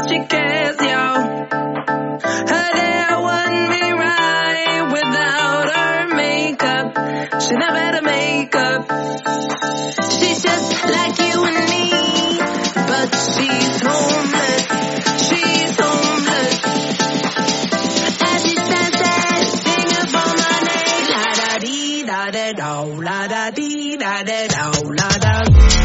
because she cares, yo. Her hair wouldn't be right without her makeup. She never had a makeup. She's just like you and me, but she's homeless. She's homeless. As she stands there, singing for my name, la da dee da da do, la da dee da da do, la da.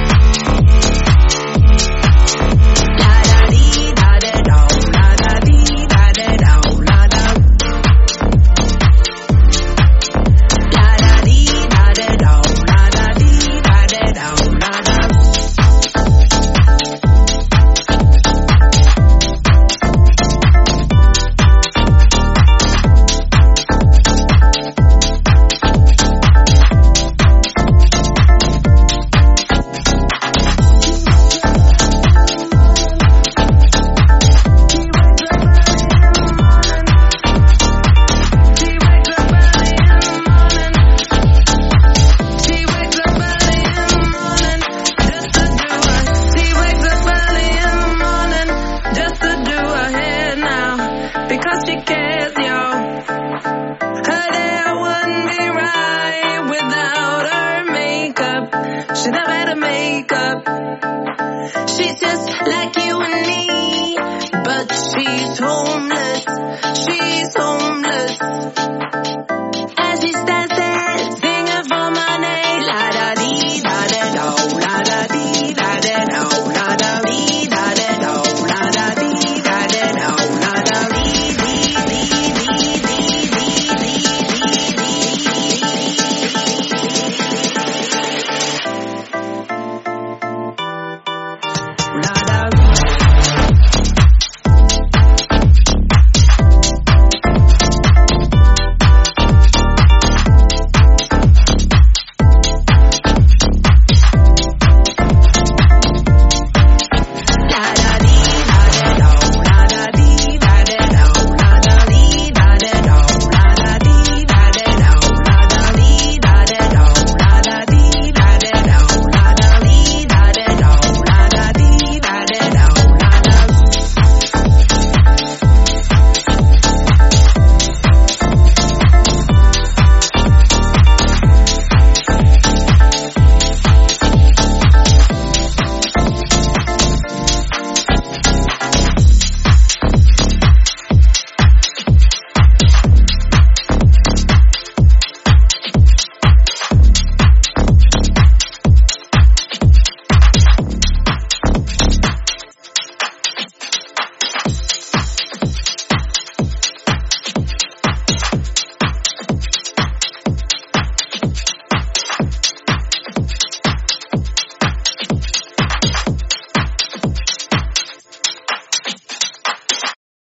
Because she cares, yo. Her hair wouldn't be right without her makeup. She never had a makeup. She's just like you and me, but she's homeless. She's homeless.